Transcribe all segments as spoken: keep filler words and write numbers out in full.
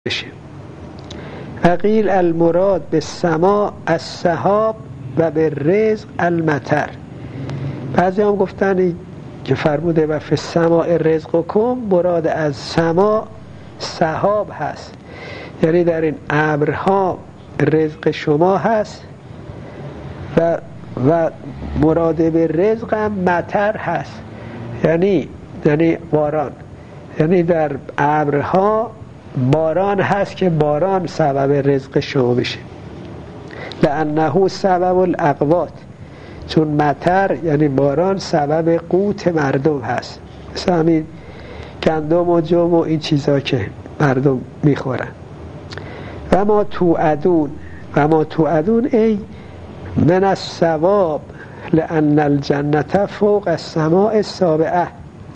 بشه. وقیل المراد به سما السحاب و به رزق المطر. بعضی هم گفتن که فرموده و فی السماء رزقکم، مراد از سما سحاب هست، یعنی در این ابرها رزق شما هست، و و مراد به رزق هم مطر هست، یعنی یعنی باران، یعنی در ابرها باران هست که باران سبب رزق شما بشه. لأنه سبب الاقوات، چون مطر یعنی باران سبب قوت مردم هست، مثل همین گندم و جو و این چیزا که مردم میخورن. و ما توعدون، و ما توعدون ای من الثواب لأن الجنة فوق السماء السابعة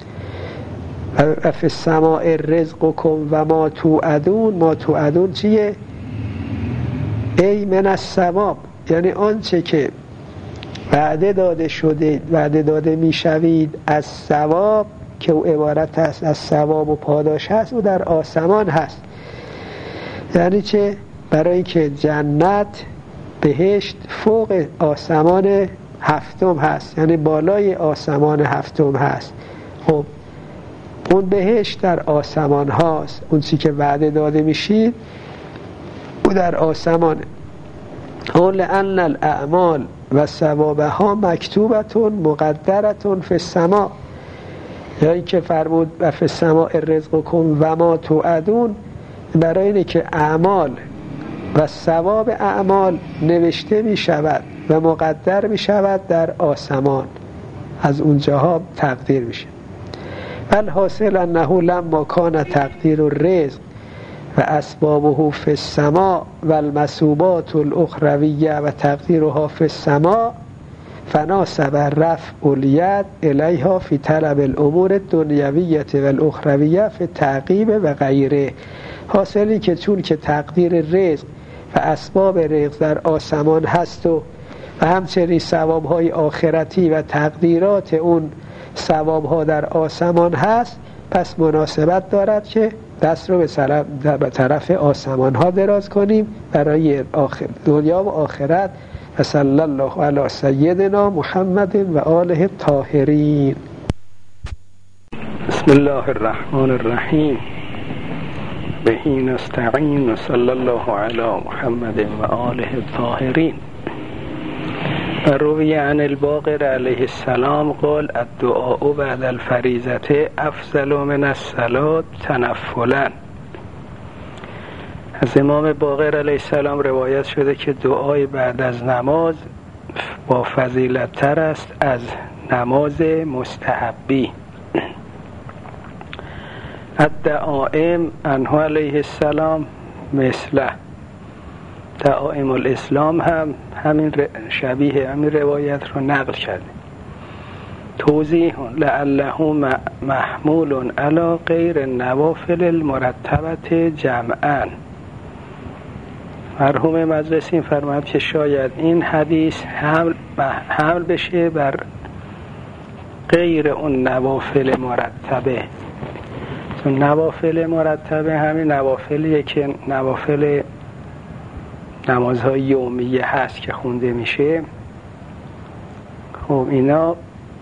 و فی السماء رزقکم و ما توعدون. ما توعدون چیه؟ ای من الثواب، یعنی آنچه که وعده داده شده، وعده داده میشوید از ثواب، که او عبارت هست از ثواب و پاداش هست، او در آسمان هست. یعنی چه؟ برای اینکه جنت، بهشت فوق آسمان هفتم هست، یعنی بالای آسمان هفتم هست. خب اون بهشت در آسمان هاست، اون چی که وعده داده میشید او در آسمانه. اون لأن الاعمال و ثوابها مکتوبتون مقدرتون فی السماء، یا این که فرمود و فی السماء رزقکم و ما توعدون، برای اینه که اعمال و ثواب اعمال نوشته می شود و مقدر می شود در آسمان، از اونجاها تقدیر میشه. الحاصل انه لما کان تقدیر الرزق و اسبابه فی السماء و المثوبات الاخرویه و تقدیرها فی السماء، فناسب رفع الید الیها فی طلب الامور الدنیویه و الاخرویه فی تعقیب و غیره. حاصلی که چون که تقدیر رزق و اسباب رزق در آسمان هست و و همچنین ثوابهای آخرتی و تقدیرات اون ثوابها در آسمان هست، پس مناسبت دارد که دست رو به طرف آسمان ها دراز کنیم برای آخر دنیا و آخرت. و صلی الله علی سیدنا محمد و آله الطاهرین. بسم الله الرحمن الرحیم. به نستعین و صلی الله علی محمد و آله الطاهرین. و روی عن الباقر علیه السلام قال الدعاء بعد الفریضه افضل من الصلاة تنفلا. از امام باقر علیه السلام روایت شده که دعای بعد از نماز با فضیلت تر است از نماز مستحبی. الدعائم عنه علیه السلام مثله. دعائم الاسلام هم همین شبیه همین روایت رو نقل کرده. توضیح لعله محمول علی غیر النوافل المرتبه جمعا. مرحوم مجلسی فرمود که شاید این حدیث حمل, حمل بشه بر غیر اون نوافل مرتبه. چون نوافل مرتبه همین نوافلیه که نوافل نمازهای یومیه هست که خونده میشه. خب اینا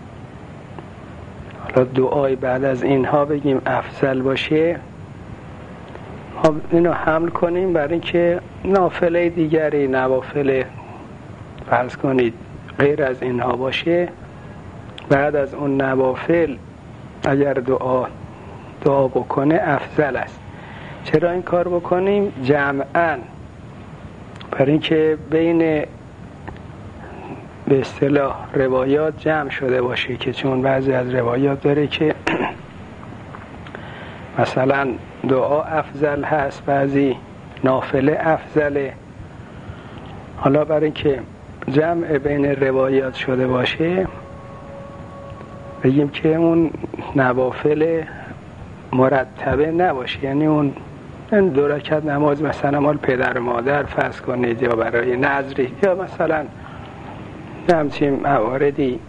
حالا دعای بعد از اینها بگیم افضل باشه، خب اینو حمل کنیم برای اینکه نافله دیگری نوافل فرض کنید غیر از اینها باشه، بعد از اون نوافل اگر دعا دعا بکنه افضل است. چرا این کار بکنیم؟ جمعاً، برای اینکه بین به اصطلاح روایات جمع شده باشه، که چون بعضی از روایات داره که مثلا دعا افضل هست، بعضی نافله افضله. حالا برای اینکه جمع بین روایات شده باشه بگیم که اون نوافل مرتبه نباشه، یعنی اون دو رکعت نماز مثلا مال پدر و مادر فرض کنید، یا برای نذری، یا مثلا همچین مواردی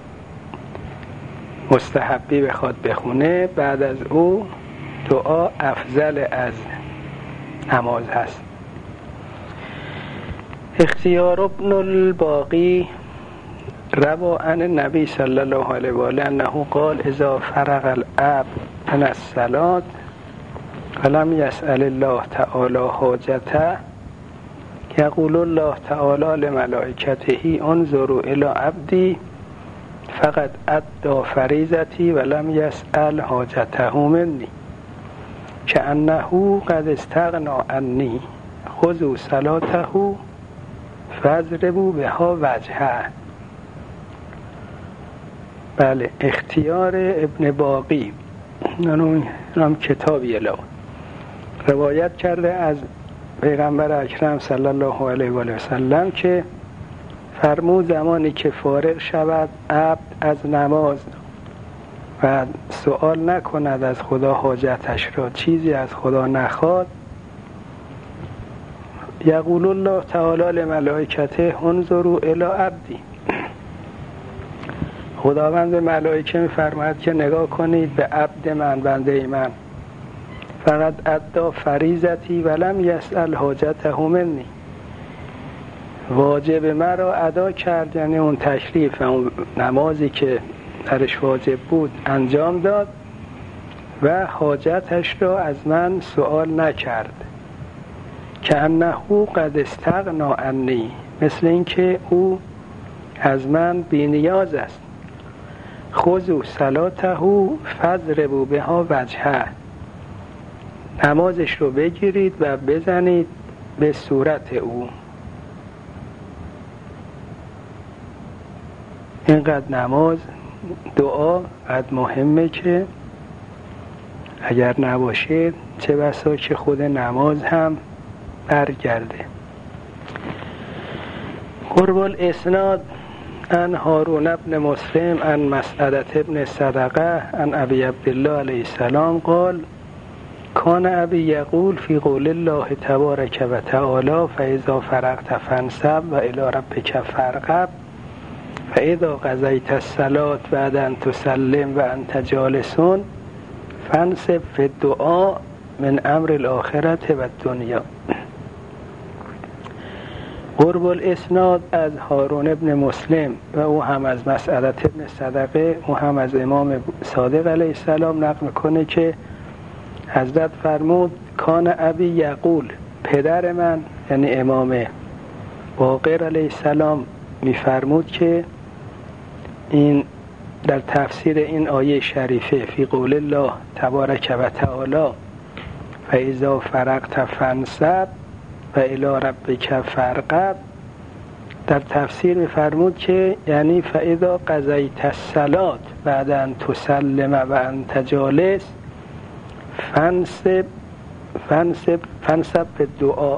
مستحبی بخواد بخونه، بعد از او دعا افضل از نماز هست. اختیار ابن الباقی روا عن النبی صلی الله علیه و آله انه قال اذا فرغ العبد من الصلاة ولم يسأل الله تعالی حاجته یقول الله تعالی لملائکته انظروا الی عبدی فقد ادى فریضتی ولم يسأل حاجته منی كأنه قد استغنى عنی خذوا صلاته فاضربوا بها وجهه. بله، اختیار ابن باقی نام کتابی لا روایت کرده از پیغمبر اکرم صلی الله علیه و آله و سلم که فرمود زمانی که فارغ شود عبد از نماز و سوال نکند از خدا حاجتش را، چیزی از خدا نخواد، یقول الله تعالی لملائکته انظروا الی عبدی، خداوند به ملائکه می‌فرماید که نگاه کنید به عبد من، بنده من، فقط ادى فریضتی ولم یسأل حاجته منی، واجب مرا ادا کرد، یعنی اون تشریف اون نمازی که درش واجب بود انجام داد و حاجتش را از من سوال نکرد. که انه قد استغنى عنی، مثل اینکه او از من بی نیاز است. خذوا صلاته فاضربوا بها وجهه، نمازش رو بگیرید و بزنید به صورت او. اینقدر نماز دعا قد مهمه که اگر نباشه چه بسا که خود نماز هم برگرده. قرب الاسناد عن هارون بن مسلم عن مسعدة بن صدقه عن ابی عبدالله علیه السلام قال کان ابی یقول فی قول الله تبارک و تعالی فاذا فرغت فانصب و الی ربک فارغب فاذا قضیت الصلاة بعد ان تسلم و انت جالس فانصب فی الدعاء من امر الاخرة و الدنیا. قرب الاسناد از هارون ابن مسلم و او هم از مسعدة ابن صدقه، او هم از امام صادق علیه السلام نقل میکنه که حضرت فرمود کان ابی یقول، پدر من یعنی امام باقر علیه السلام میفرمود که این در تفسیر این آیه شریفه فی قول الله تبارک و تعالی فاذا فرغت فانصب و الی ربک فارغب، در تفسیر میفرمود که یعنی فاذا قضیت الصلاة بعد ان تسلم و انت جالس فانصب فانصب فانصب به دعا،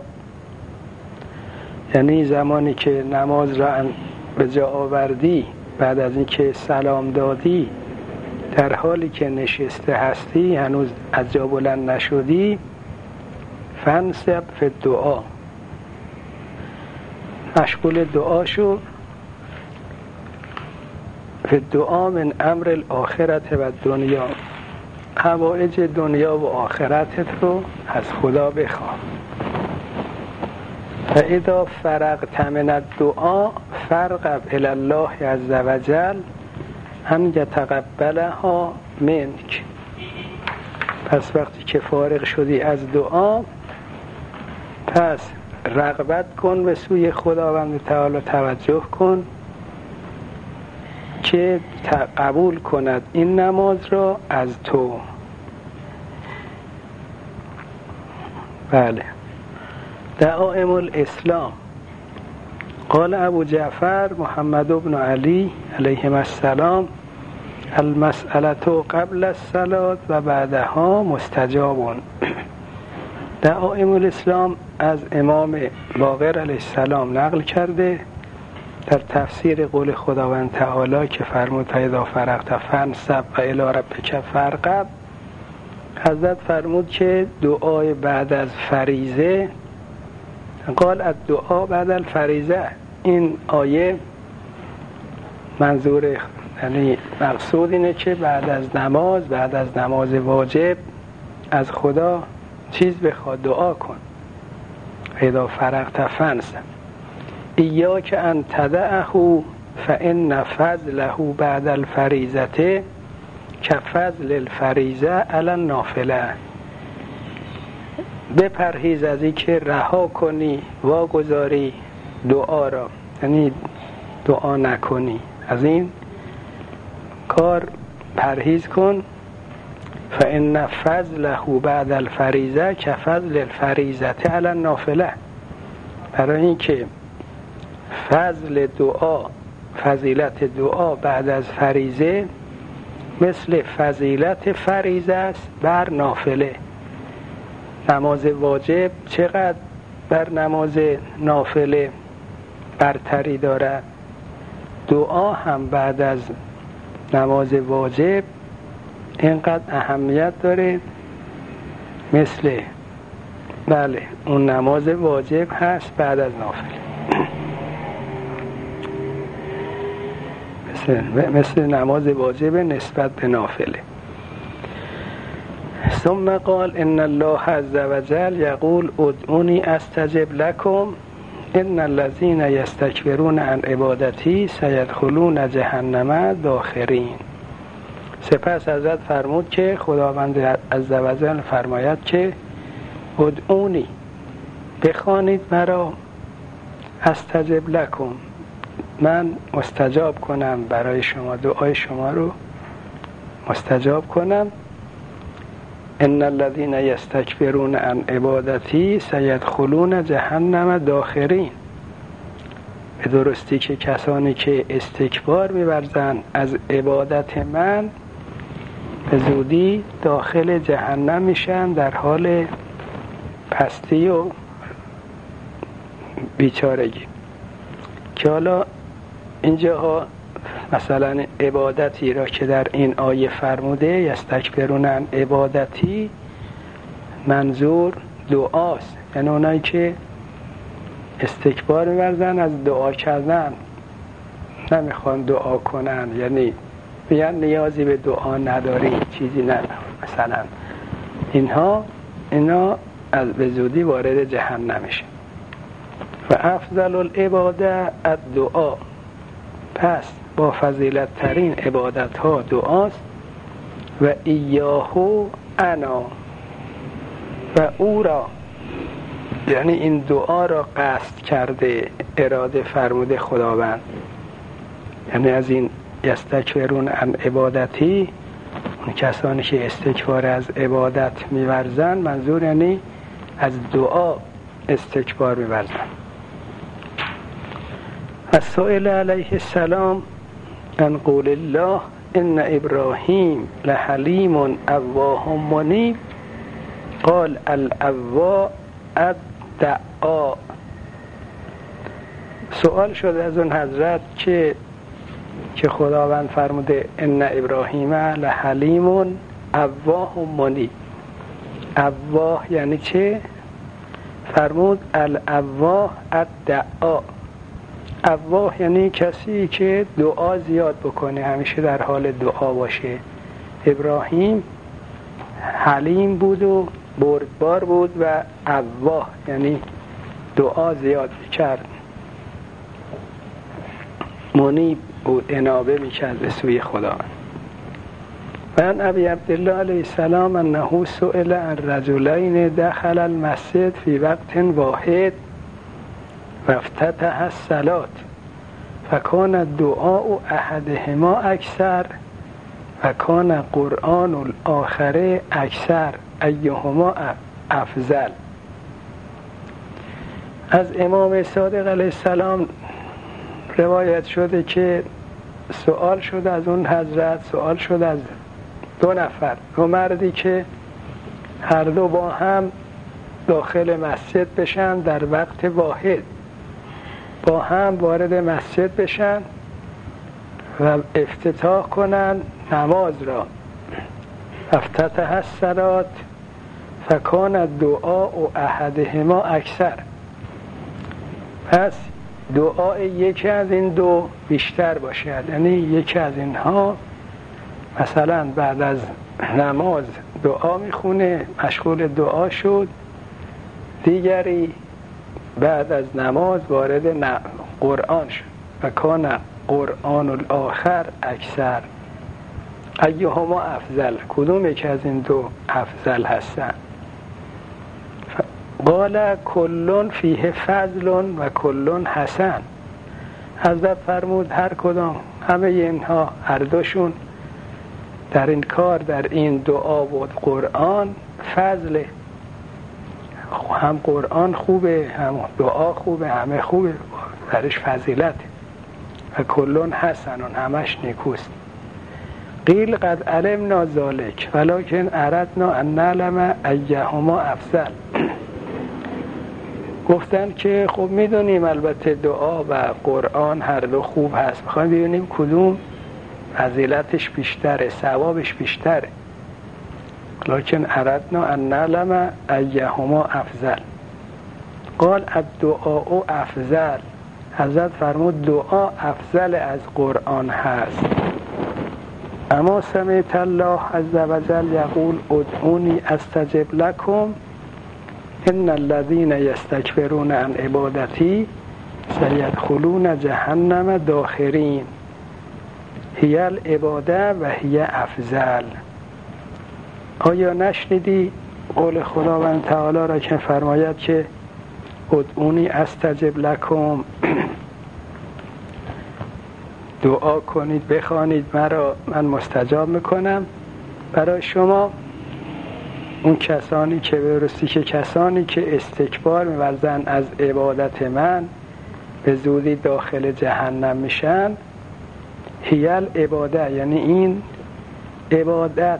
یعنی زمانی که نماز را به جا آوردی بعد از اینکه سلام دادی در حالی که نشسته هستی هنوز از جا بلند نشدی، فانصب فی دعا، مشغول دعا شو، فی دعا من امر الاخرت و دنیا، حوائج دنیا و آخرتت رو از خدا بخواه. فاذا فرغت من الدعاء فارغب الی الله عز وجل ان یتقبلها منک، پس وقتی که فارغ شدی از دعا پس رغبت کن به سوی خداوند تعالی، توجه کن که قبول کند این نماز را از تو. بله، دعائم الاسلام قال ابو جعفر محمد بن علی علیهم السلام المسألة قبل الصلاة و بعدها مستجاب. دعائم الاسلام از امام باقر علیه السلام نقل کرده در تفسیر قول خداوند تعالی که فرمود فاذا فرغت فانصب و الی ربک فارغب، حضرت فرمود که دعای بعد از فریضه، قال الدعاء بعد الفریضه، این آیه منظور یعنی مقصود اینه که بعد از نماز، بعد از نماز واجب از خدا چیز بخواد، دعا کن. اذا فرغت فانصب ایاک ان تدعه فان فضله بعد الفریضه کفضل الفریضه علی النافله. بپرهیز از این که رها کنی واگذاری دعا را، یعنی دعا نکنی، از این کار پرهیز کن. فان فضله بعد الفریضه کفضل الفریضه علی النافله. برای اینکه فضل دعا، فضیلت دعا بعد از فریضه مثل فضیلت فریضه است بر نافله. نماز واجب چقدر بر نماز نافله برتری دارد، دعا هم بعد از نماز واجب اینقدر اهمیت داره مثل بله اون نماز واجب هست بعد از نافله. مثل, مثل نماز واجب نسبت به نافله. ثم قال ان الله عز وجل یقول ادعونی استجب لكم ان الذين یستکبرون عن عبادتی سیدخلون جهنم داخرین. سپس حضرت فرمود که خداوند عز وجل فرماید که ادعونی، بخوانید مرا، استجب لكم، من مستجاب کنم برای شما، دعای شما رو مستجاب کنم. ان الذين یستکبرون عن عبادتی سیدخلون جهنم داخرین. به درستی که کسانی که استکبار می‌ورزند از عبادت من به زودی داخل جهنم میشن در حال پستی و بیچارگی. که حالا اینجاها مثلا عبادتی را که در این آیه فرموده یستکبرون عن عبادتی، منظور دعاست، یعنی اونایی که استکبار می‌ورزن از دعا کردن، نمیخوان دعا کنن، یعنی میگن نیازی به دعا نداری، چیزی نداری مثلا، اینها اینا از به زودی وارد جهنم میشه. و افضل العباده الدعا، پس با فضیلت ترین عبادت ها دعاست. و ایاهو انا، و او را، یعنی این دعا را قصد کرده، اراده فرموده خداوند، یعنی از این یستکبرون عن عبادتی، اون کسانی که استکبار از عبادت می‌ورزند، منظور یعنی از دعا استکبار می‌ورزند. السائل علیه السلام ان قول الله ان ابراهیم لحلیم اواه منیب قال الاواه الدعا. سوال شده از اون حضرت که که خداوند فرموده ان ابراهیم لحلیم اواه منیب. اواه یعنی چه؟ فرمود الاواه الدعا. اواه یعنی کسی که دعا زیاد بکنه، همیشه در حال دعا باشه. ابراهیم حلیم بود و بردبار بود و اواه یعنی دعا زیاد کرد، منیب بود، انابه میکرد به سوی خدا. و عن ابی عبدالله علیه السلام انه سئل عن رجلین دخل المسجد فی وقت واحد و افتتح الصلاة فکان الدعاء احدهما اکثر و کان قرآن الاخر اکثر ایهما افضل. از امام صادق علیه السلام روایت شده که سوال شده از اون حضرت، سوال شده از دو نفر، دو مردی که هر دو با هم داخل مسجد بشن در وقت واحد، با هم وارد مسجد بشن و افتتاح کنن نماز را. افتتح الصلاة فکان الدعاء احدهما اکثر. پس دعای یکی از این دو بیشتر باشد، یعنی یکی از اینها مثلا بعد از نماز دعا میخونه، مشغول دعا شد، دیگری بعد از نماز وارد ن... قرآن شد و کان قرآن الاخر اکثر. ایهما افضل، کدوم یک از این دو افضل هستن؟ قال کلون فیه فضل و کلون حسن. حضرت فرمود هر کدام، همه اینها هر دوشون در این کار، در این دعا و قرآن فضله. هم قرآن خوبه، هم دعا خوبه، همه خوبه، درش فضیلته. و کلون حسنون، همش نیکوست. قیل قد علمنا ذالک ولکن اردنا ان نعلم ایهما افضل. گفتن که خب میدونیم البته دعا و قرآن هر دو خوب هست، میخوایم ببینیم کدوم فضیلتش بیشتره، ثوابش بیشتره. لکن اردنا ان نعلم ایهما افضل. قال الدعاء افضل. حضرت فرمود دعا افضل از قرآن هست. اما سمعت الله عز وجل یقول ادعونی استجب لکم ان الذین یستکبرون عن عبادتی سیدخلون جهنم داخرین. هی العباده و هی افضل. آیا نشنیدی قول خداوند تعالی را که فرماید که ادعونی استجب لکم، دعا کنید بخوانید مرا، من مستجاب میکنم برای شما. اون کسانی که برستی که کسانی که استکبار می‌ورزن از عبادت من به زودی داخل جهنم میشن. هیل عباده، یعنی این عبادت،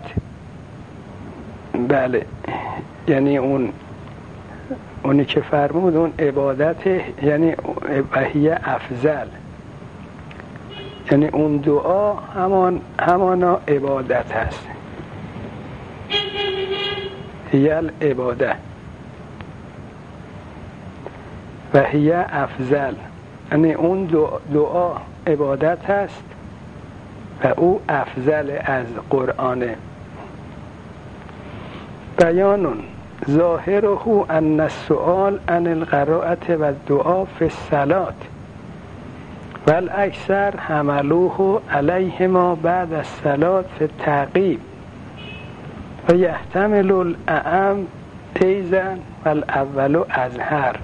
بله، یعنی اون اونی که فرمود اون عبادت، یعنی هی افضل، یعنی اون دعا همان همانا عبادت هست. هی العباده و هی افضل، یعنی اون دعا عبادت هست و او افضل از قرآنه. بیانون ظاهره ان السؤال عن القراءة و الدعاء فی الصلاة والاکثر حملوه علیهما بعد الصلاة فی التعقیب و یحتمل الاعم ایضا والاول اظهر.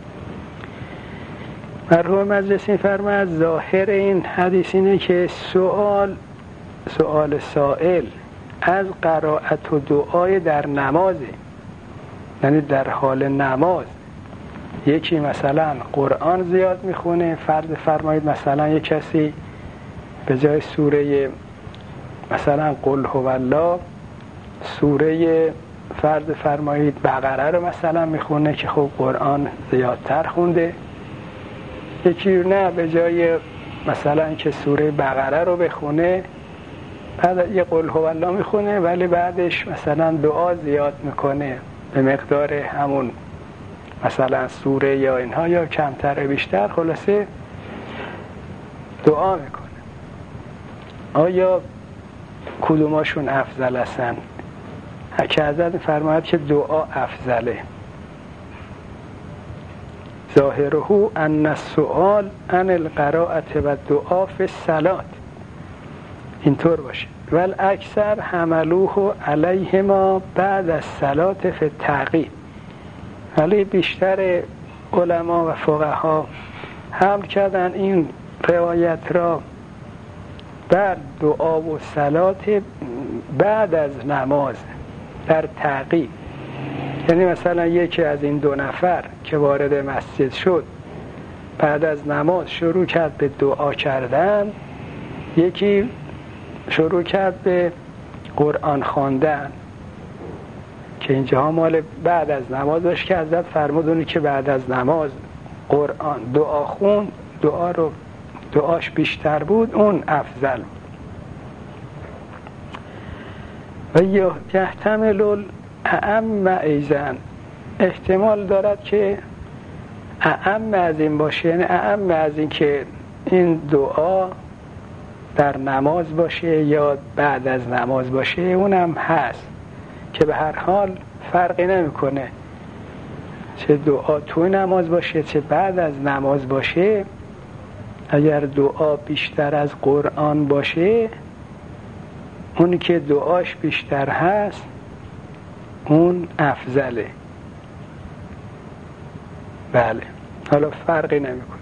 مرحوم مجلسی فرماید ظاهر این حدیث اینه که سوال سوال سائل از قرائت و دعای در نمازه، یعنی در حال نماز. یکی مثلا قرآن زیاد میخونه، فرض فرمایید مثلا یک کسی به جای سوره مثلا قل هو الله سوره فرض فرمایید بقره رو مثلا میخونه که خب قرآن زیادتر خونده. یکی نه، به جای مثلا که سوره بقره رو بخونه بعد یه قل هو الله میخونه ولی بعدش مثلا دعا زیاد میکنه به مقدار همون مثلا سوره یا اینها، یا کمتر بیشتر، خلاصه دعا میکنه. آیا کدوماشون افضل هستن؟ که حضرت فرماید که دعا افضله. ظاهره ان السؤال عن القراءة و الدعاء فی الصلاة، اینطور باشه. والاکثر حملوه علیهما بعد الصلاة فی التعقیب، ولی بیشتر علما و فقها حمل کردن این روایت را بر دعا و صلات بعد از نماز در تعقیب. یعنی مثلا یکی از این دو نفر که وارد مسجد شد بعد از نماز شروع کرد به دعا کردن، یکی شروع کرد به قرآن خواندن، که اینجا مال بعد از نمازش که حضرت فرمودونی که بعد از نماز قرآن دعا خون، دعا رو دعاش بیشتر بود، اون افضل بود. و یحتمل الاعم ایضا، احتمال دارد که اعم از این باشه، یعنی اعم از این که این دعا در نماز باشه یا بعد از نماز باشه، اونم هست که به هر حال فرقی نمیکنه. چه دعا توی نماز باشه چه بعد از نماز باشه، اگر دعا بیشتر از قرآن باشه، اونی که دعاش بیشتر هست اون افضله. بله، حالا فرقی نمیکنه.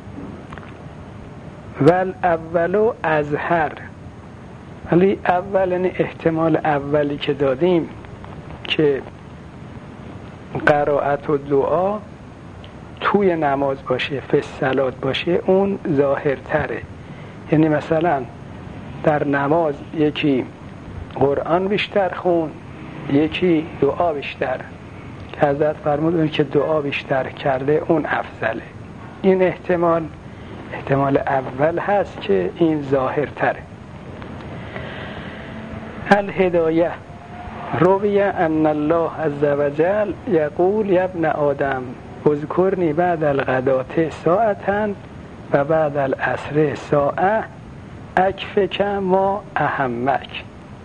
ول اولو ازهر، ولی اول یعنی احتمال اولی که دادیم که قرائت و دعا توی نماز باشه، فی الصلات باشه، اون ظاهرتره. یعنی مثلا در نماز یکی قرآن بیشتر خون، یکی دعا بیشتر، که حضرت فرمود اون که دعا بیشتر کرده اون افضله. این احتمال احتمال اول هست که این ظاهرتره. الهدایه روی ان الله عز وجل یقول یا ابن آدم اذکرنی بعد الغداة ساعتا و بعد العصر ساعه اکفک ما اهمک.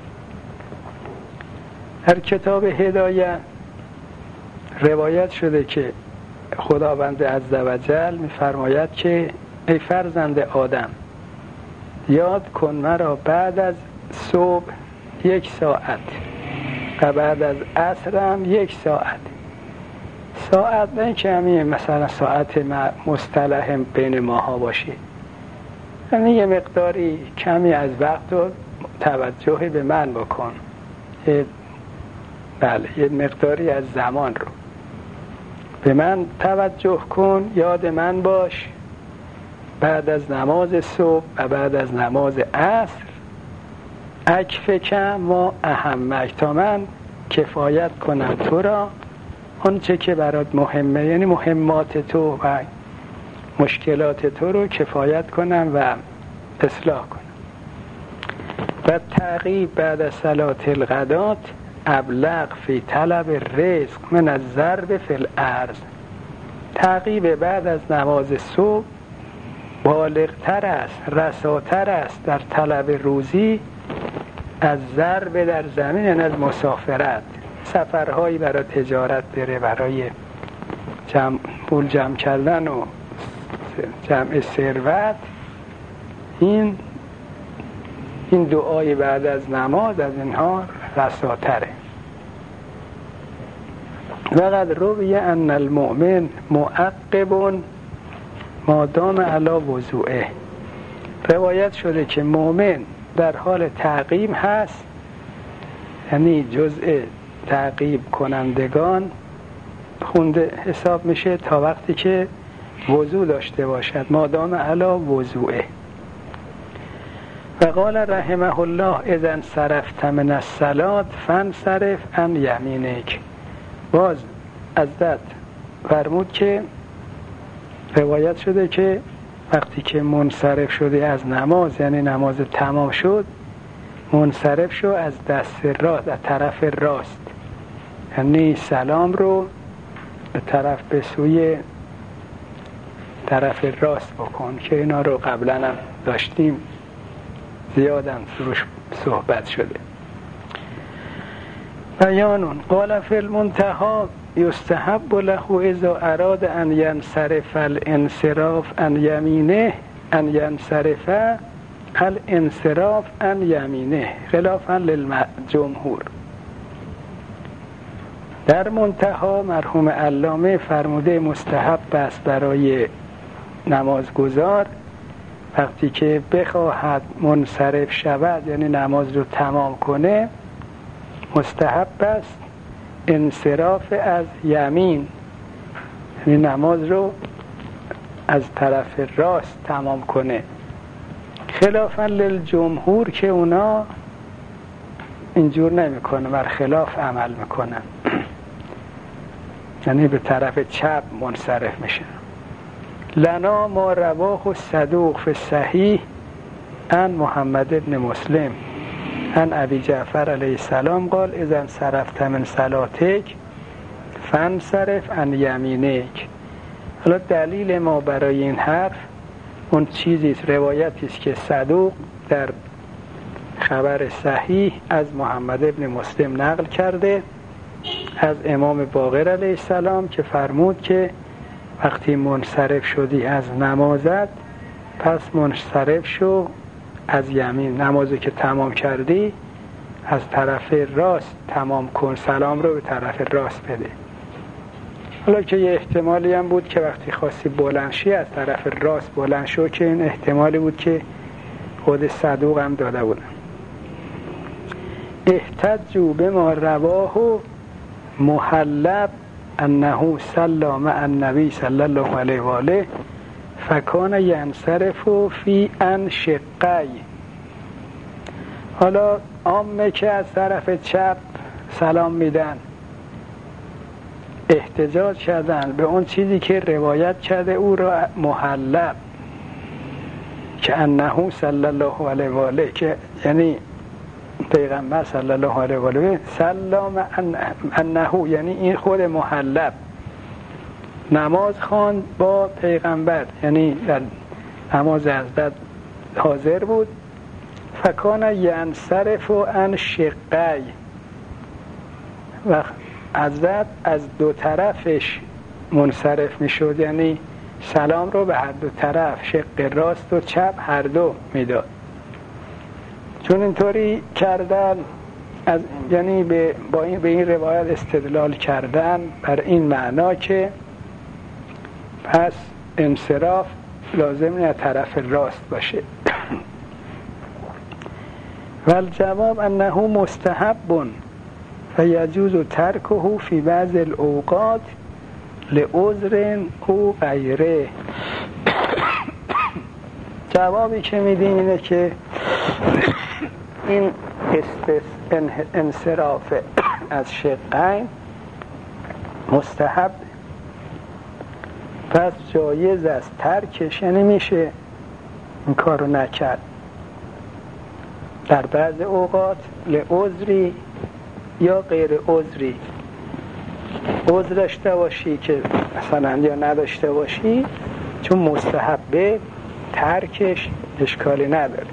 در کتاب هدایه روایت شده که خداوند عز وجل می‌فرماید که ای فرزند آدم، یاد کن مرا بعد از صبح یک ساعت و بعد از عصرم یک ساعت. ساعت نه که همین مثلا ساعت مصطلح بین ماها باشه، یعنی یه مقداری کمی از وقت رو توجه به من بکن، یه بله یه مقداری از زمان رو به من توجه کن، یاد من باش بعد از نماز صبح و بعد از نماز عصر اکفکم ما اهمک، تا من کفایت کنم تو را اون چه که برات مهمه، یعنی مهمات تو و مشکلات تو رو کفایت کنم و اصلاح کنم. و تعقیب بعد از صلات الغدات ابلغ فی طلب رزق من از ضرب فی الارض. تعقیب بعد از نماز صبح بالغتر است، رساتر است در طلب روزی از ضرب در زمین، یعنی از مسافرت، سفرهایی برای تجارت بره، برای جمع پول جمع کردن و جمع ثروت. این این دعای بعد از نماز از اینها رساتره. وقد روی ان المؤمن معقب ما دام علی وضوعه. روایت شده که مؤمن در حال تعقیب هست، یعنی جزء تعقیب کنندگان خونده حساب میشه تا وقتی که وضو داشته باشد، ما دام علی وضوعه. و قال رحمه الله اذا انصرفت من الصلاة فانصرف عن یمینک. باز حضرت فرمود که روایت شده که وقتی که منصرف شده از نماز، یعنی نماز تمام شد، منصرف شو از دست راست، از طرف راست، یعنی سلام رو به طرف به سوی طرف راست بکن، که اینا رو قبلا هم داشتیم، زیادم روش صحبت شده. بیانون قال فی المنتهى یستحب له اذا اراد ان ینصرف الانصراف عن یمینه ان ینصرف الانصراف عن یمینه خلافا للجمهور. در منتها مرحوم علامه فرموده مستحب است برای نمازگزار وقتی که بخواهد منصرف شود، یعنی نماز رو تمام کنه، مستحب است انصراف از یمین، یعنی نماز رو از طرف راست تمام کنه، خلافا للجمهور که اونا اینجور نمیکنه، بر خلاف عمل میکنن، یعنی به طرف چپ منصرف میشه. لنا ما رواه الصدوق فی الصحیح عن محمد بن مسلم عن ابی جعفر علیه السلام قال اذا انصرفت من صلاتک فانصرف عن یمینک. حالا دلیل ما برای این حرف اون چیزی روایتی است که صدوق در خبر صحیح از محمد بن مسلم نقل کرده از امام باقر علیه السلام که فرمود که وقتی منصرف شدی از نمازت پس منصرف شو از یمین، نمازی که تمام کردی از طرف راست تمام کن، سلام رو به طرف راست بده. حالا که یه احتمالی هم بود که وقتی خواستی بلندشی از طرف راست بلند شو، که این احتمالی بود که خود صدوق هم داده بودن. احتجوا بما رواه محلب انه صلی مع النبی صلی الله علیه و آله فکان ینصرف فی ان شقی. حالا عامه که از طرف چپ سلام میدن احتجاج کردن به اون چیزی که روایت کرده او را محلب که انه صلی الله علیه و آله، که یعنی پیغمبر صلی الله علیه و آله سلام انه، یعنی این خود محلب نماز خواند با پیغمبر، یعنی در نماز حضرت حاضر بود. فکان ینصرف عن شقی، و حضرت از دو طرفش منصرف میشد، یعنی سلام رو به هر دو طرف، شق راست و چپ هر دو میداد. چون اینطوری کردن از یعنی به با این به این روایت استدلال کردن بر این معنا که پس انصراف لازم نیست طرف راست باشه. والجواب انه مستحب و یجوز ترکه فی بعض الاوقات لعذر او غیره. جوابی که میدیم اینه که این انصراف از شقین مستحب، پس جایز است ترکش، یعنی میشه این کار رو نکرد در بعض اوقات لعذری یا غیر عذری. عذر داشته باشی که مثلا یا نداشته باشی، چون مستحبه ترکش اشکالی نداره.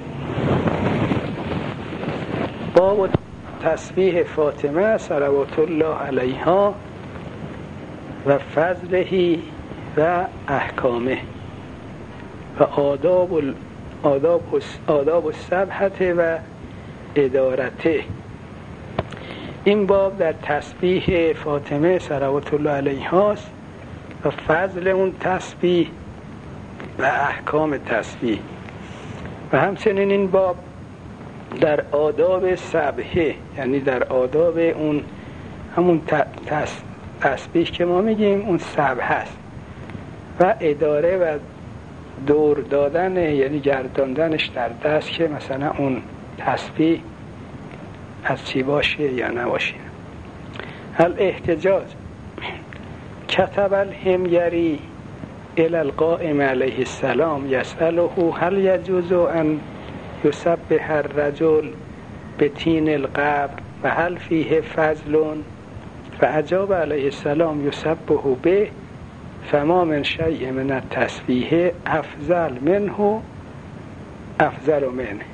باب تسبیح فاطمه صلوات الله علیها و فضله و احکامه و آداب آداب آداب السبحه و ادارته. این باب در تسبیح فاطمه صلوات الله علیها است و فضل اون تسبیح و احکام تسبیح، و همچنین این باب در آداب سبحه، یعنی در آداب اون همون تسبیح که ما میگیم اون سبحه است، و اداره و دور دادن، یعنی گرداندنش در دست که مثلا اون تسبیح از چی باشه یا نباشه. هل احتجاج کتب الحميري الى القائم علیه السلام یسأله هل یجوز ان یسبح الرجل بطین القبر و هل فیه فضل فاجاب علیه السلام یسبح به فما من شیء من التسبیح افضل منه افضل منه.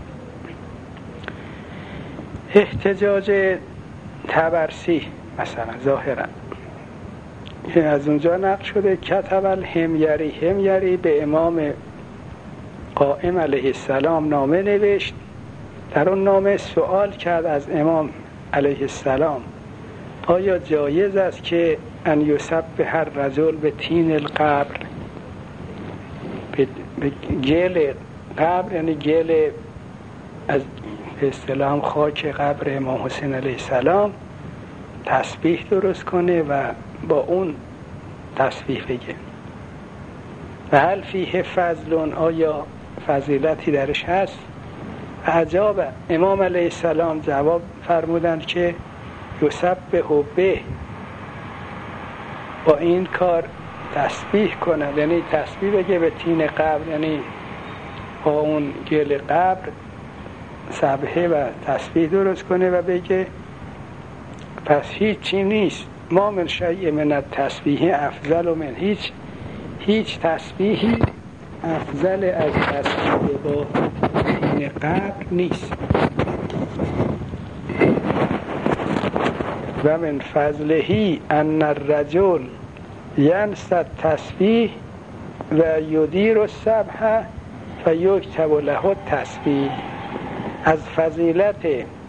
احتجاج طبرسی مثلا ظاهرا از اونجا نقل شده کتب الحميري، حميري به امام قائم علیه السلام نامه نوشت، در اون نامه سوال کرد از امام علیه السلام آیا جایز است که ان یسبح الرجل به طین القبر، به گل قبر، یعنی گل از به اصطلاح خاک قبر امام حسین علیه السلام تسبیح درست کنه و با اون تسبیح بگه. و هل فیه فضل، آیا فضیلتی درش هست؟ و عجاب امام علیه السلام جواب فرمودند که یسبح به، با این کار تسبیح کنه، یعنی تسبیح بگه به طین قبر، یعنی با اون گل قبر سبحه و تسبیح درست کنه و بگه پس هیچ چی نیست، ما من شیء من التسبیح افضل من، هیچ هیچ تسبیحی افضل از تسبیح با طین قبر نیست. و و من فضلهی ان الرجل ینسی التسبیح و یدیر السبح فیکتب له التسبیح. از فضیلت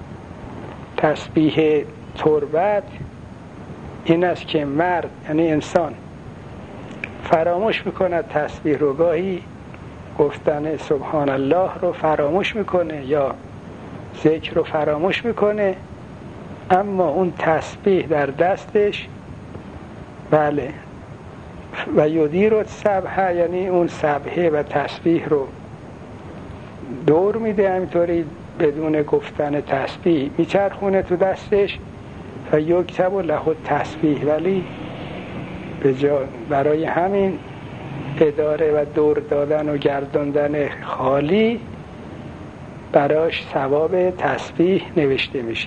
تسبیح تربت این است که مرد یعنی انسان فراموش میکنه تسبیح رو، گاهی گفتن سبحان الله رو فراموش میکنه یا ذکر رو فراموش میکنه، اما اون تسبیح در دستش بله و یدیر السبح یعنی اون سبحه و تسبیح رو دور میده، همینطوری بدون گفتن تسبیح میچرخونه تو دستش و یکتب له التسبیح. ولی به جا برای همین اداره و دور دادن و گرداندن خالی براش ثواب تسبیح نوشته میشه.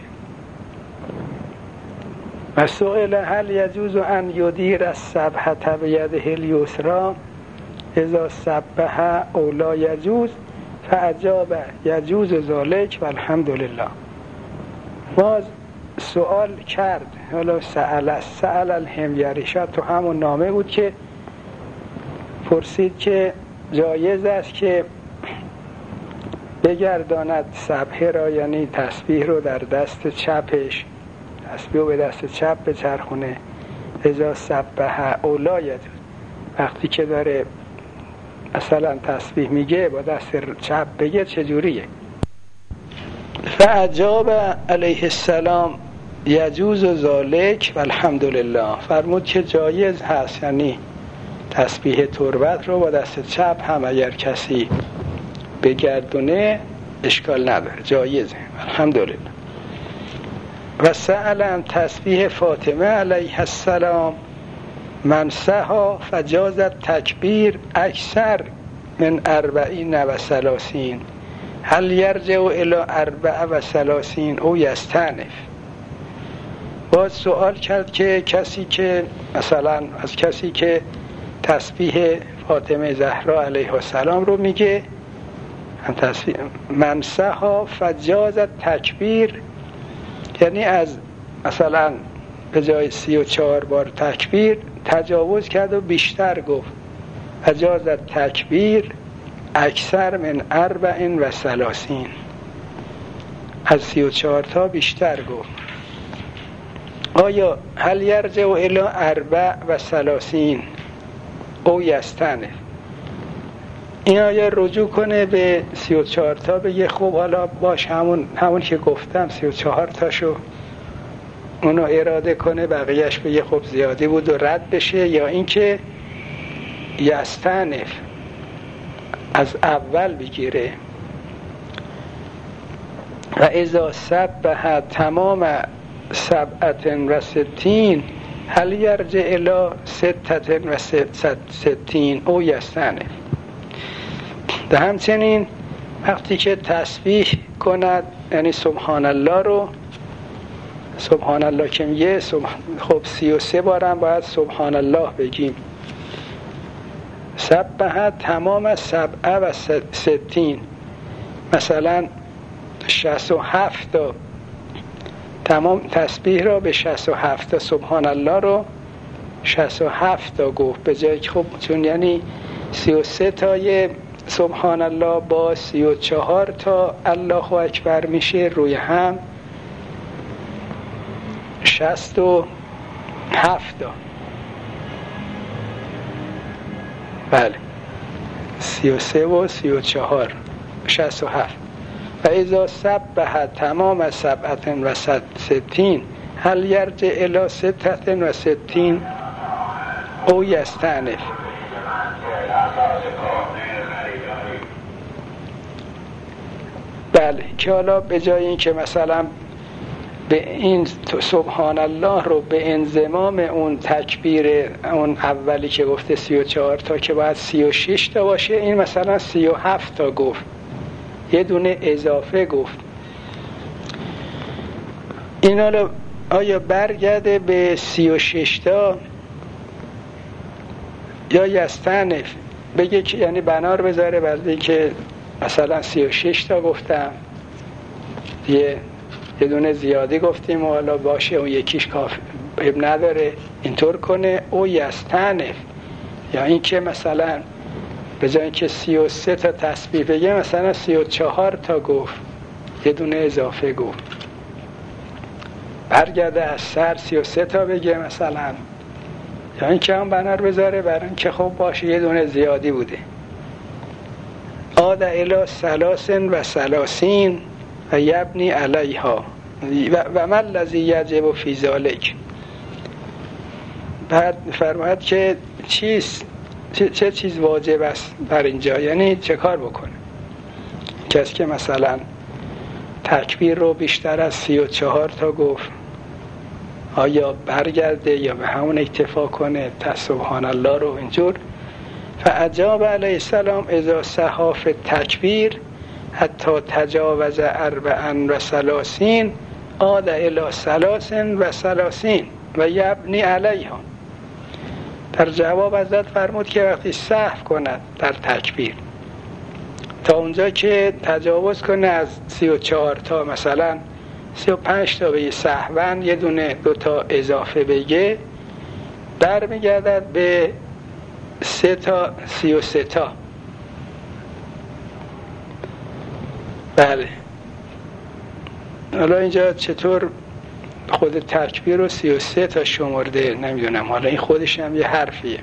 و سئل هل یجوز ان یدیر السبحة بیده الیسری اذا سبح او لا یجوز فاجاب یجوز ذلک والحمد لله. باز سوال کرد، حالا سأل سأل الحمیری، شاید تو همون نامه بود که پرسید که جایز است که بگرداند سبحه را یعنی تسبیح رو در دست چپش، تسبیح رو به دست چپ بچرخونه اذا سبح او لا یجوز، وقتی که داره مثلا تسبیح میگه با دست چپ بگه چجوریه؟ فاجاب علیه السلام یجوز ذلک والحمد لله، فرمود که جایز هست، یعنی تسبیح تربت رو با دست چپ هم اگر کسی بگردونه اشکال نداره، جایزه، الحمدلله. و سألن تسبیح فاطمه علیه السلام منسها فجازت تکبیر اکثر من اربعین و سلاسین هل یرجع الی اربع و سلاسین او یستنف. باز سوال کرد که کسی که مثلا از کسی که تسبیح فاطمه زهرا علیه السلام رو میگه منسها فجازت تکبیر، یعنی از مثلا به جای سی و چهار بار تکبیر تجاوز کرد و بیشتر گفت فجازت تکبیر اکثر من اربعین و سلاسین، از سی و چهار تا بیشتر گفت. آیا هل یرجع الی اربع و سلاسین او یستنف، این آیا رجوع کنه به سی و چهار تا بگه خب حالا باش همون همون که گفتم سی و چهار تاشو اونو اراده کنه، بقیهش بگه خب زیادی بود و رد بشه، یا اینکه یستنف از اول بگیره و اذا سبح تمام سبعت و ستین هل یرجع الی ستت و ستین او یستنف. و همچنین وقتی که تسبیح کند یعنی سبحان الله رو سبحان الله که میگه خب سی و سه بارم باید سبحان الله بگیم. سبح تمام سبعه و ستین، مثلا شصت و هفت تا تمام تسبیح را به شصت و هفت تا سبحان الله رو شصت و هفت تا گفت به جای خب چون یعنی سی و سه تای سبحان الله با سی و چهار تا الله اکبر میشه روی هم شصت و هفت تا. بله سی و سه و سی و چهار شصت و هفت. و اذا سبح تمام سبعت و ستین هل یرجع الی ستت و ستین او یستنف. بله که حالا به جای این که مثلا به این سبحان الله رو به انضمام اون تکبیر اون اولی که گفته سی و چهار تا که باید سی و شش تا باشه، این مثلا سی و هفت تا گفت، یه دونه اضافه گفت. این حالا آیا برگرده به سی و شش تا یا یستنف بگه که یعنی بنار بذاره برای که مثلا سی و شش تا گفتم یه یه دونه زیادی گفتیم و حالا باشه اون یکیش کافی اب نداره اینطور کنه. او یستنف، یا این که مثلا به جای اینکه سی و سه تا تسبیح بگه مثلا سی و چهار تا گفت، یه دونه اضافه گفت. برگرده از سر سی و سه تا بگه مثلا، یا این که هم بنا رو بذاره برای این که خب باشه یه دونه زیادی بوده. عاد الی ثلاث و ثلاثین و یبنی علیها و ما الذی یجب فی ذلک. بعد فرماید که چیز چه, چه چیز واجب است در اینجا، یعنی چه کار بکنه کسی که مثلا تکبیر رو بیشتر از سی و چهار تا گفت، آیا برگرده یا به همون اکتفا کنه تا سبحان الله رو اینجور. فاجاب علیه السلام اذا صحاف تکبیر حتی تجاوز اربعا و ثلاثین عاد الی ثلاث و ثلاثین و یبنی علیها. در جواب حضرت فرمود که وقتی سهو کند در تکبیر تا اونجا که تجاوز کنه از سی و چهار تا مثلا سی و پنج تا بگه سهون، یه دونه دو تا اضافه بگه، در میگردد به سه تا سی و سه تا. بله حالا اینجا چطور خود تکبیر رو سی و سه تا شمرده نمیدونم، حالا این خودش هم یه حرفیه.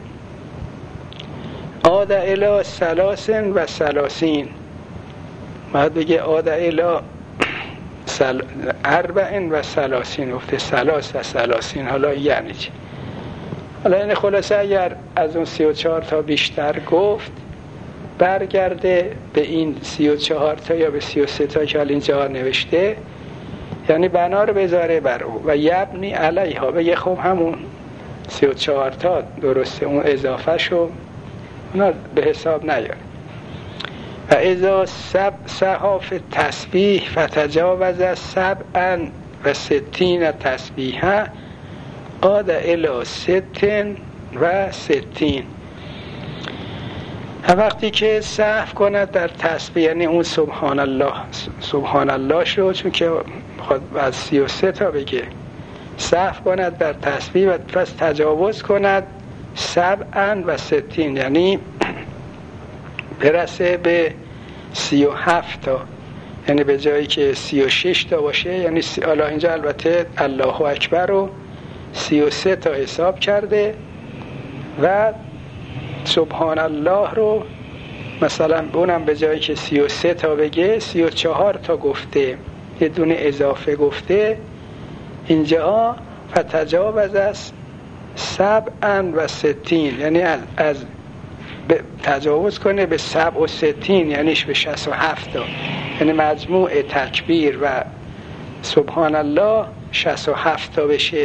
عاد الی ثلاث و ثلاثین، باید بگه عاد الی سل... اربعین و ثلاثین، گفته ثلاث و ثلاثین. حالا یعنی چی؟ حالا این خلاصه اگر از اون سی و چهار تا بیشتر گفت برگرده به این سی و چهار تا یا به سی و سه تا که حالا اینجا نوشته، یعنی بنا رو بذاره بر او و یبنی علیها، بگه خب همون سی و چهار تا درسته، اون اضافه شو اونا به حساب نیاره. و اذا سب صحاف تسبیح فتجاوز سبعا و ستین تسبیحه عاد الی ستین و ستین. وقتی که سهو کند در تسبیح، یعنی اون سبحان الله سبحان الله شد، چون که خود از سی و سه تا بگه، سهو کند در تسبیح و پس تجاوز کند سبعا و ستین، یعنی برسه به سی و هفت تا، یعنی به جایی که سی و شش تا باشه، یعنی حالا اینجا البته الله اکبر رو سی و سه تا حساب کرده و سبحان الله رو مثلا اونم به جایی که سی و سه تا بگه سی و چهار تا گفته، یه دونه اضافه گفته. اینجا فتجاوز از سبعا و ستین، یعنی از, از تجاوز کنه به سبع و ستین، یعنی به شصت و هفت تا، یعنی مجموع تکبیر و سبحان الله شصت و هفت تا بشه.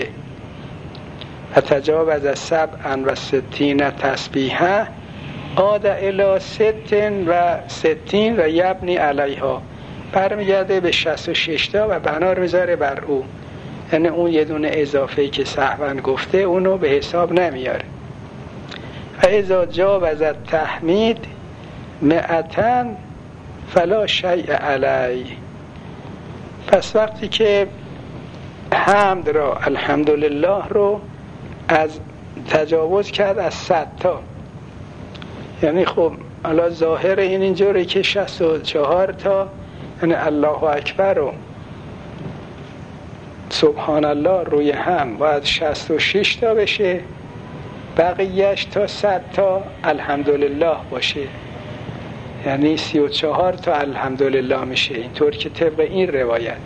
فتجاوز از سبعا و ستین تسبیحه عاد الی ستین و ستین و یبنی علیها، برمیگرده به شصت و شش تا و بنا رو میذاره بر او، یعنی اون یه دونه اضافه‌ای که سهوا گفته اونو به حساب نمیاره. و اذا جاوز التحمید مئتا فلا شیء علی. پس وقتی که حمد را الحمدلله رو از تجاوز کرد از صد تا، یعنی خب حالا ظاهر این اینجوری که شصت و چهار تا، یعنی الله اکبر و سبحان الله روی هم باید شصت و شش تا بشه، بقیهش تا صد تا الحمدلله باشه، یعنی سی و چهار تا الحمدلله میشه، اینطور که طبق این روایت.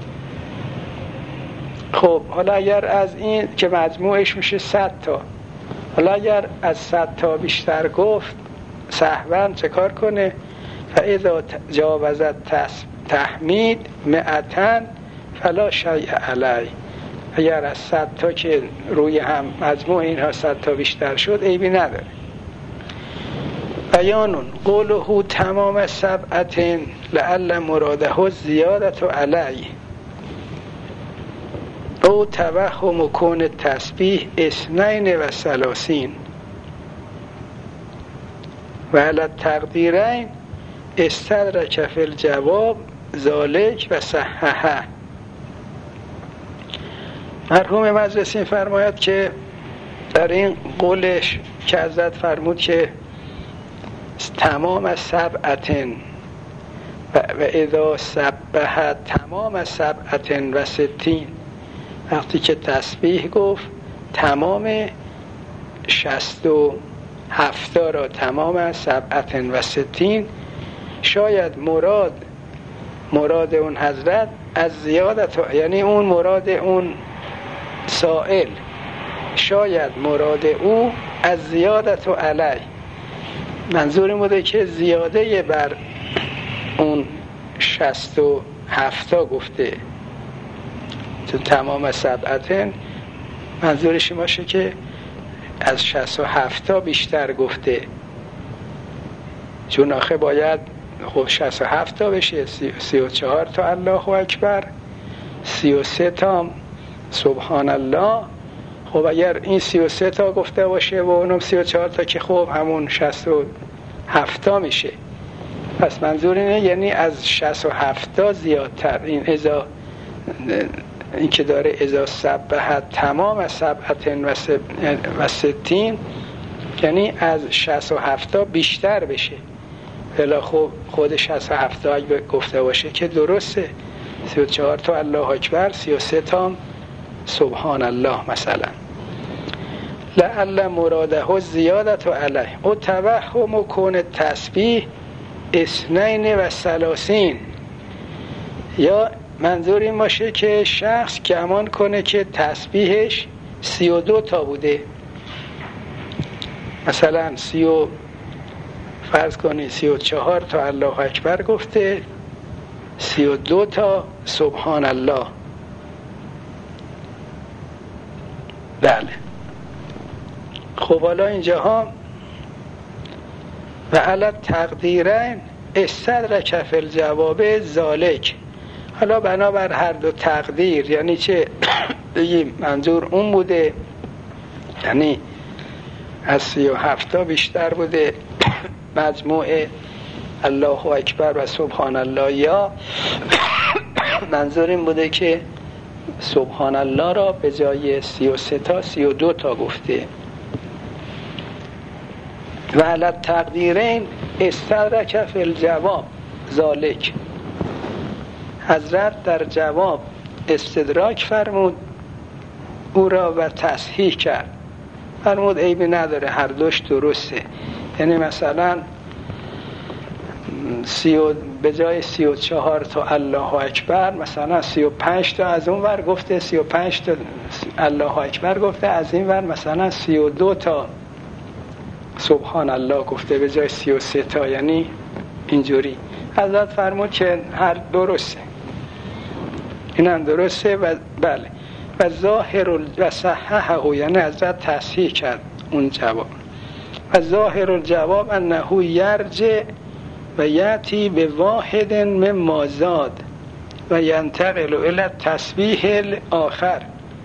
خب حالا اگر از این که مجموعش میشه صد تا، حالا اگر از صد تا بیشتر گفت سهوا چه کار کنه؟ فاذا جاوز التحمید مئتا فلا شیء علی. اگر از صد تا که روی هم مجموع اینها صد تا بیشتر شد عیبی نداره. بیانون قوله تمام سبعت لعل مراده زیادت علی او توهم کون تسبیح اثنین و ثلاثین و علی التقدیرین استدرک فی الجواب ذالک و صححه. مرحوم مجلسی فرماید که در این قولش که حضرت فرمود که تمام از سبعتن و اذا سبح تمام از سبعتن و ستین، وقتی که تسبیح گفت تمام شست و هفتا را تمام از سبعتن و ستین، شاید مراد مراد اون حضرت از زیادت، یعنی اون مراد اون سائل، شاید مراد او از زیادت و علی، منظور این بوده که زیاده بر اون شست و هفتا گفته تو تمام سبعتن، منظورش این باشه که از شست و هفتا بیشتر گفته، چون آخه باید خب شست و هفتا بشه، سی و چهار تا الله اکبر، سی و سه تا سبحان الله. خب اگر این سی و سه تا گفته باشه و اونم سی و چهار تا که خب همون شست و هفتا میشه. پس منظور اینه یعنی از شست و هفتا زیادتر. این ازا این که داره ازا سبح تمام از سبعتن و ستین، یعنی از شست و هفتا بیشتر بشه. بلا خب خود شست و هفتا اگه گفته باشه که درسته، سی و چهار تا الله اکبر، سی و سه تا سبحان الله مثلا. لعل مراده زیادت و علیه او توهم کن تسبیح اثنین و ثلاثین، یا منظور این باشه که شخص گمان کنه که تسبیحش سی و دو تا بوده، مثلا سی و فرض کنی سی و چهار تا الله اکبر گفته، سی و دو تا سبحان الله. بله. خب حالا اینجاها و علی تقدیرین استدرک فی الجواب ذالک، حالا بنابر هر دو تقدیر، یعنی چه بگیم منظور اون بوده، یعنی از سی و هفتا بیشتر بوده مجموع الله اکبر و سبحان الله، یا منظور این بوده که سبحان الله را به جای سی و سه تا سی و دو تا گفته. و علی تقدیرین استدرک فی الجواب ذالک، حضرت در جواب استدراک فرمود او را و تصحیح کرد، فرمود عیبی نداره، هر دوش درسته. یعنی مثلا سی و به جای سی و چهار تا الله اکبر مثلا سی و پنج تا از اون ور گفته، سی و پنج تا الله اکبر گفته، از این ور مثلا سی و دو تا سبحان الله گفته به جای سی و سه تا، یعنی اینجوری. حضرت فرمود که هر درسته، این هم درسته و بله. و ظاهر و صححه، یعنی حضرت تصحیح کرد اون جواب. و ظاهر الجواب انه یرجع و یأتی به واحد مما زاد و ینتقل الی التسبیح الاخر.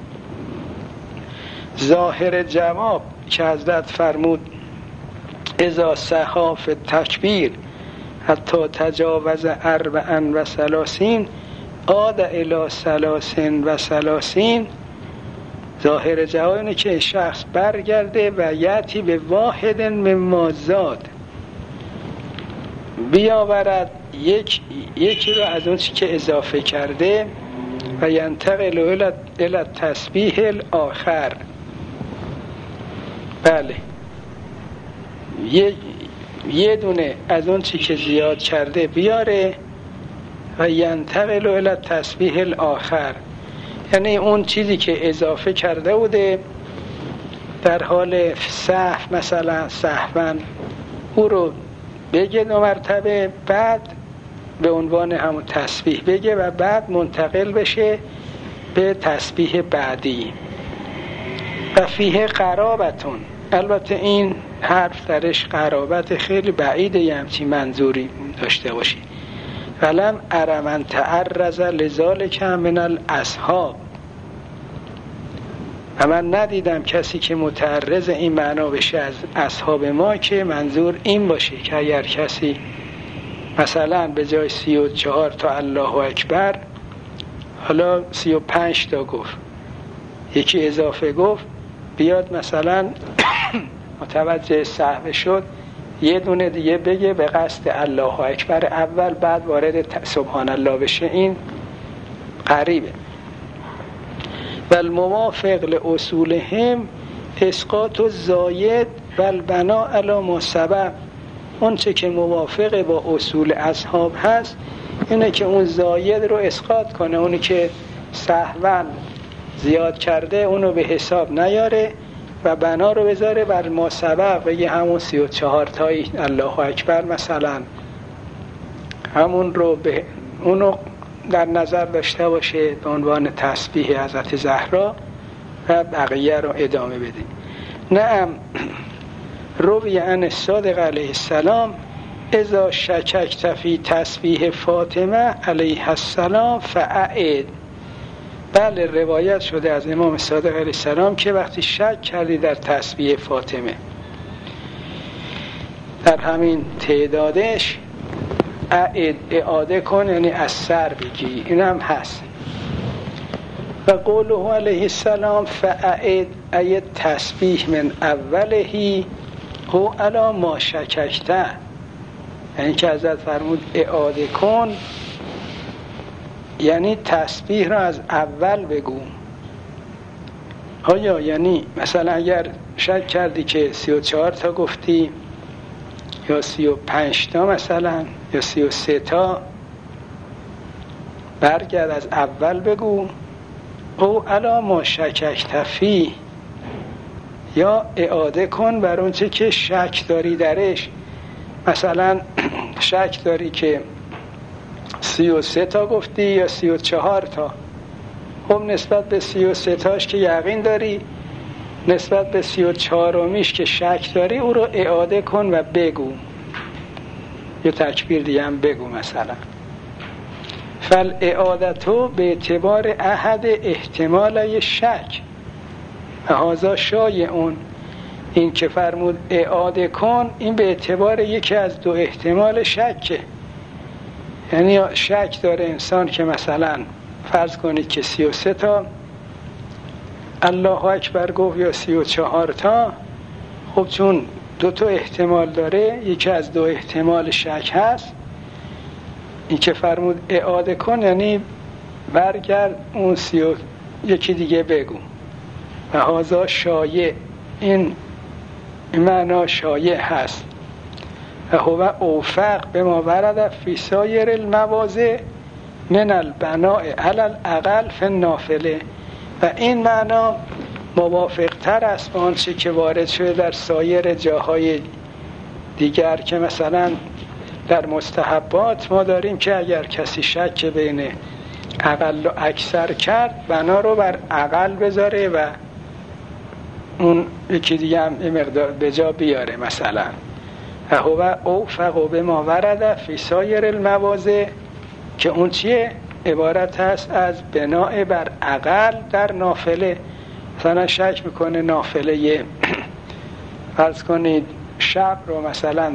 ظاهر جواب که حضرت فرمود اذا سها فی التکبیر حتی تجاوز اربعا و ثلاثین عاد الی ثلاثین و ثلاثین، ظاهر جواب اینه که شخص برگرده و یأتی به واحد مما زاد، بیاورد یک یکی رو از اون چی که اضافه کرده، و ینتقل الی التسبیح الاخر. بله، یه یه دونه از اون چی که زیاد کرده بیاره و ینتقل الی التسبیح الاخر، یعنی اون چیزی که اضافه کرده بوده در حال سهو مثلا سهوا او رو بگه دو مرتبه، بعد به عنوان همون تسبیح بگه و بعد منتقل بشه به تسبیح بعدی. و فیه قرابتون، البته این حرف درش قرابت خیلی بعیده، یه همچین منظوری داشته باشی. ولم ار من تعرض لذالک من الاصحاب، و من ندیدم کسی که متعرض این معنا بشه از اصحاب ما که منظور این باشه که اگر کسی مثلا به جای سی و چهار تا الله اکبر حالا سی و پنج تا گفت، یکی اضافه گفت بیاد مثلا متوجه سهو شد یه دونه دیگه بگه به قصد الله اکبر اول بعد وارد سبحان الله بشه، این قریبه. و الموافق لاصولهم اسقاط الزاید و البناء علی ما سبق. اون چه که موافق با اصول اصحاب هست اینه که اون زاید رو اسقاط کنه، اونی که سهوا زیاد کرده اونو به حساب نیاره و بنا رو بذاره بر ما سبق، بگه همون سی و چهار تایی الله اکبر مثلا همون رو به اونو در نظر داشته باشه به عنوان تسبیح حضرت زهرا و بقیه رو ادامه بده. نعم روی عن الصادق علیه السلام اذا شککت فی تسبیح فاطمه علیه السلام فاعد. بله روایت شده از امام صادق علیه السلام که وقتی شک کردی در تسبیح فاطمه در همین تعدادش اعد اعاده کن، یعنی از سر بگی. این هم هست. و قوله علیه السلام فاعد ای تسبیح من اولهی هو علا ما شککته، یعنی که حضرت فرمود اعاده کن یعنی تسبیح را از اول بگو. آیا یعنی مثلا اگر شک کردی که سی و چهار تا گفتی یا سی و پنج تا مثلا یا سی و سه تا، برگرد از اول بگو او علا ما شککت فی، یا اعاده کن بر اون چه که شک داری درش. مثلا شک داری که سی و سه تا گفتی یا سی و چهار تا، خب نسبت به سی و سه تاش که یقین داری، نسبت به سی و چهارمیش که شک داری او رو اعاده کن و بگو، یه تکبیر دیگه هم بگو مثلا. فل اعادتو به اعتبار احد احتمال شک هذا شایع اون، این که فرمود اعاده کن این به اعتبار یکی از دو احتمال شکه. یعنی شک داره انسان که مثلا فرض کنید که سی و سه تا الله اکبر گفت یا سی و چهار تا، خب چون دو تا احتمال داره یکی از دو احتمال شک هست، این که فرمود اعاده کن یعنی برگرد اون سی و یکی دیگه بگو. و هذا شایع، این معنا شایع هست. و هو اوفق به ما ورد فی سایر المواضع من البناء علی الاقل فی النافله. و این معنا موافق تر است با آنچه که وارد شده در سایر جاهای دیگر که مثلا در مستحبات ما داریم که اگر کسی شک بین اقل و اکثر کرد بنا رو بر اقل بذاره و اون یکی دیگه هم مقدار به جا بیاره مثلا. هو اوفق به ما ورد فی سایر المواضع که اون چیه؟ عبارت هست از بناء بر اقل در نافله. مثلا شک میکنه نافله یه فرض کنید شب رو مثلا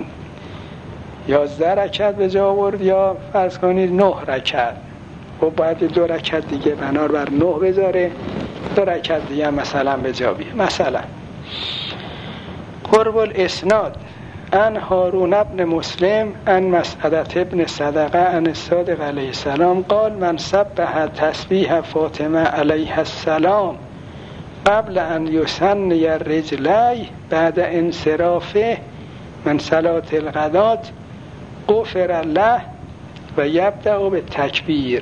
یازده رکعت به جا آورد یا فرض کنید نه رکعت، و باید دو رکعت دیگه بنار بر نه بذاره، دو رکعت دیگه مثلا به جا بیه. مثلا قرب الاسناد ان هارون ابن مسلم ان مسعدت ابن صدقه ان الصادق علیه السلام قال من سبح تسبیح فاطمه علیه السلام قبل ان یسنی رجلی بعد انصرافه من صلاة الغدات غفر له و یبدأ به تکبیر.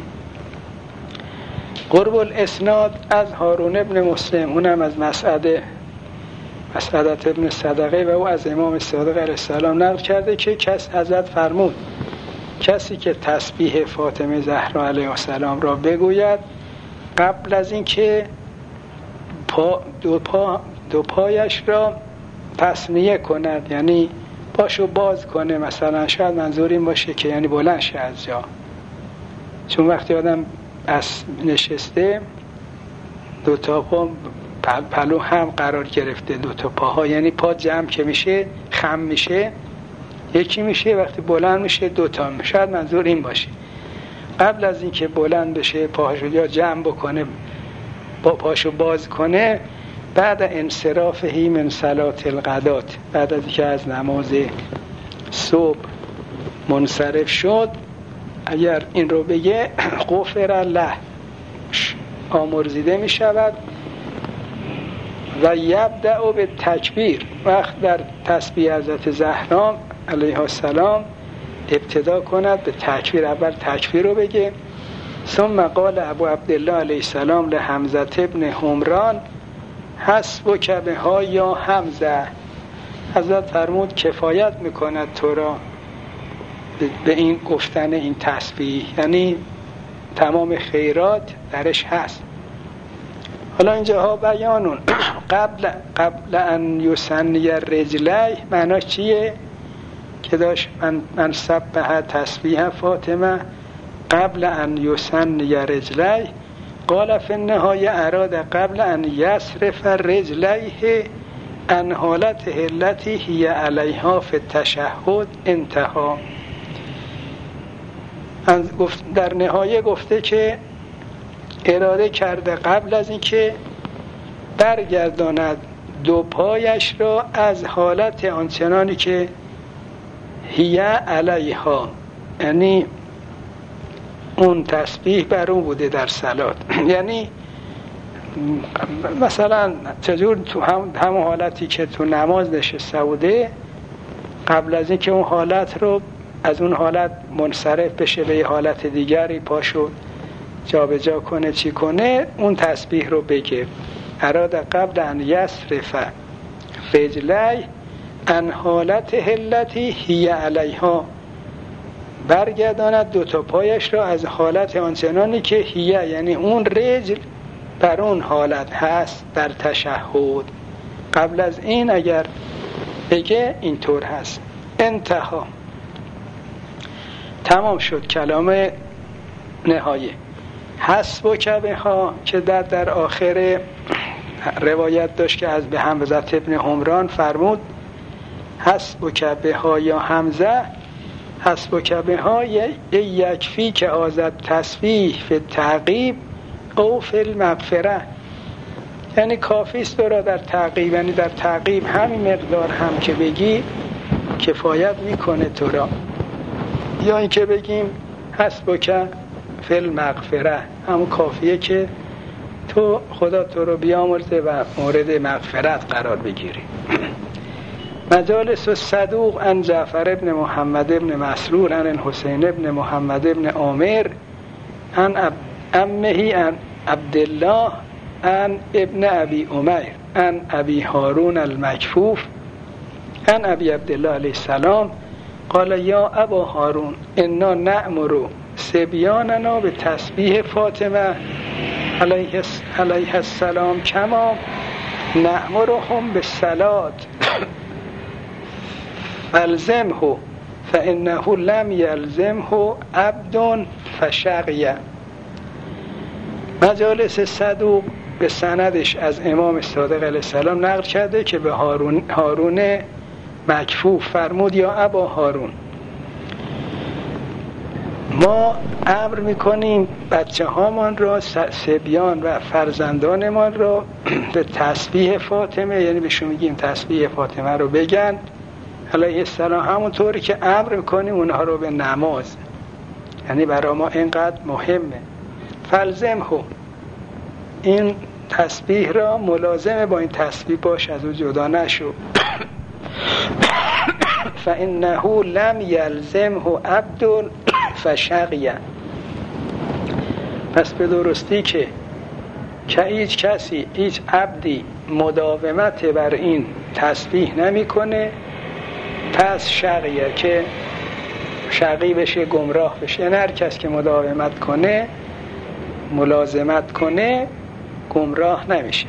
قرب الاسناد از هارون ابن مسلم، اونم از مسعده مسعدت ابن صدقه و او از امام صادق علیه السلام نقل کرده که کس حضرت فرمود کسی که تسبیح فاطمه زهرا علیه السلام را بگوید قبل از این که پا دو, پا دو پایش را تثنیه کند، یعنی پاشو باز کنه، مثلا شاید منظور این باشه که یعنی بلند شه از جا، چون وقتی آدم از نشسته دو تا پا پلو هم قرار گرفته، دو تا پاها یعنی پا جمع که میشه خم میشه یکی میشه، وقتی بلند میشه دو تا میشه. شاید منظور این باشه قبل از این که بلند بشه پاهاشو یا جمع بکنه با پاشو باز کنه بعد انصرافه من صلات الغدات، بعد از که از نماز صبح منصرف شد، اگر این رو بگه غفر له، آمرزیده می شود. و یبدأ به تکبیر، وقت در تسبیح حضرت زهرا علیها السلام ابتدا کند به تکبیر، اول تکبیر رو بگه. ثم قال ابو عبدالله علیه السلام لحمزه ابن حمران حسبک بها یا حمزه، حضرت فرمود کفایت میکند تو را به این گفتن این تسبیح، یعنی تمام خیرات درش هست. حالا اینجاها بیانون قبل قبل ان یسنی رجلی معناش چیه؟ که داشت من, من سبح تسبیح فاطمه قبل ان یسنی رجلی، قال فی النهایه اراد قبل ان یصرف رجلیه ان حالته التي هی علیها فی التشهد انتها. در نهایه گفته که اراده کرده قبل از اینکه برگرداند دو پایش را از حالت آنچنانی که هی علیها، یعنی اون تسبیح بر اون بوده در صلات. یعنی مثلا چجور تو هم همون حالتی که تو نماز نشسته بوده، قبل از اینکه اون حالت رو از اون حالت منصرف بشه به یه حالت دیگری پاشو جا به جا کنه چی کنه، اون تسبیح رو بگه. اراد قبل ان یصرف رجلی ان حالت التي هی علیها، برگرداند دو تا پایش را از حالت آنچنانی که هی، یعنی اون رجل بر اون حالت هست در تشهد. قبل از این اگر بگه اینطور هست. انتها، تمام شد کلام نهایه. حسبک بها که در در آخر روایت داشت که از به حمزه ابن حمران فرمود حسبک بها یا حمزه، حسبک بها یکفی که آزد تسبیح فی تعقیب او فی المغفره، یعنی کافی است را در تعقیب، یعنی در تعقیب همین مقدار هم که بگی کفایت میکنه تو را، یا این که بگیم حسبک فی المغفره، همون کافیه که تو خدا تو رو بیامرزه و مورد مغفرت قرار بگیری. مجالس الصدوق عن جعفر ابن محمد ابن مسرور عن حسین ابن محمد ابن عامر عن امه عن عبدالله عن ابن ابی امیر عن ابی هارون المکفوف عن ابی عبدالله علیه السلام قال یا ابا هارون انا نأمر صبیاننا به تسبیح فاطمه علیه السلام کما نأمرهم به صلات الزمه فانه لم یلزمه عبد فشقیه. مجالس صدوق به سندش از امام صادق علیه السلام نقل کرده که به هارون, هارون مکفوف فرمود یا ابا هارون، ما امر میکنیم بچه هامان را، صبیان و فرزندانمان را به تسبیح فاطمه، یعنی بهشون میگیم تسبیح فاطمه رو بگن علیه السلام، همونطوری که امر میکنیم اونها رو به نماز، یعنی برای ما اینقدر مهمه. فلزمه، این تسبیح را ملازمه با این تسبیح باش، از او جدا نشو. فانه لم یلزمه عبد فشقیه، پس به درستی که که هیچ کسی، هیچ عبدی مداومت بر این تسبیح نمیکنه، پس شقیه که شقی بشه، گمراه بشه. نه هر کس که مداومت کنه، ملازمت کنه، گمراه نمیشه.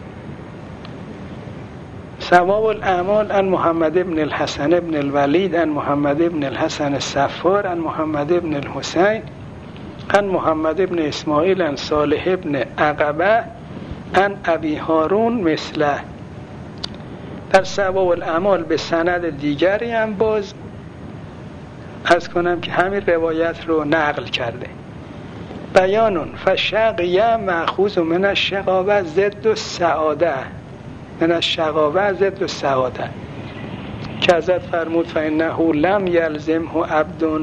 ثواب الاعمال عن محمد ابن الحسن ابن الولید عن محمد ابن الحسن الصفار عن محمد ابن الحسین عن محمد ابن اسماعیل عن صالح ابن عقبه عن ابی هارون مثله. در ثواب الاعمال به سند دیگری هم باز از کنم که همین روایت رو نقل کرده. بیانون فشقیه مأخوذ من الشقاوه ضد السعاده، من الشقاوه ضد السعاده که حضرت فرمود فانه لم یلزمه عبد